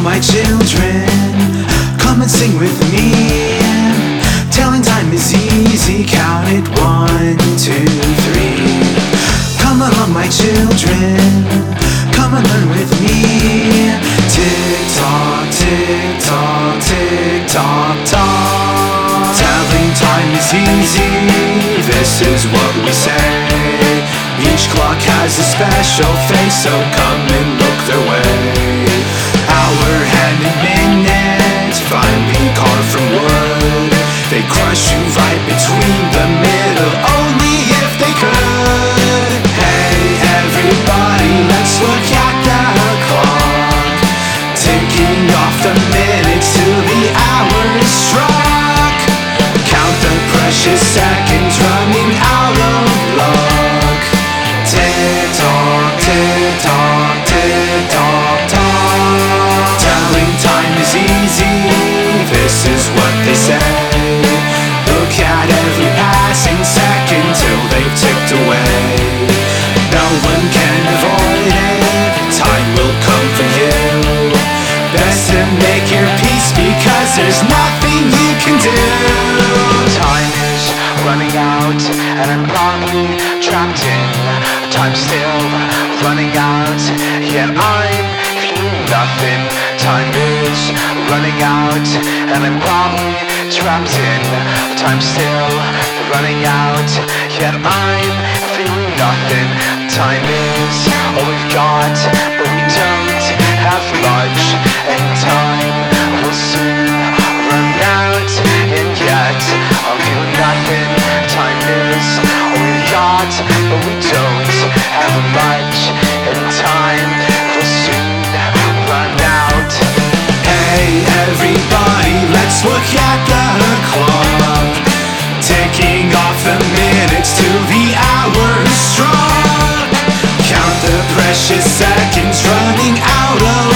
my children, come and sing with me. Telling time is easy, count it 1, 2, 3. Come along my children, come and learn with me. Tick tock, tick tock, tick tock, tock. Telling time is easy, this is what we say. Each clock has a special face, so come and look their way. Hour, hand, and minute, finely carved from wood. They crush you right between the middle, only if they could. Hey everybody, let's look at the clock, ticking off the minutes till the hour is struck. Count the precious seconds running out of luck. Tick tock, tick tock, tick tock, tock. Telling time is easy, this is what they say. Look at every passing second till they've ticked away. No one can avoid it, time will come for you. Best to make your peace because there's nothing you can do. Time is running out and I'm probably trapped in. Time's still running out, yet I'm feeling nothing. Time is running out and I'm probably trapped in. Time's still running out, yet I'm feeling nothing. Time is all we've got, but we don't have much, and time will soon run out, and yet I'm feeling nothing. Time is all we've got, but we don't have much, and time will soon run out. Hey everybody, let's look at the clock, ticking off the minutes till the hour is struck. Count the precious seconds running out of